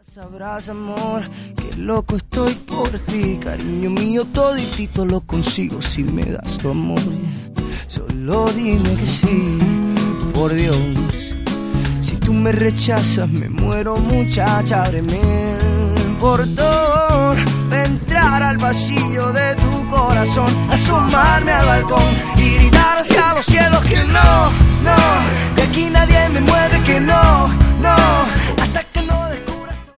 Sabrás, amor, que loco estoy por ti, cariño mío, toditito lo consigo si me das tu amor. Solo dime que sí, por Dios. Si tú me rechazas me muero, muchacha, ábreme el portón, pa' entrar al vacío de tu corazón, asomarme al balcón y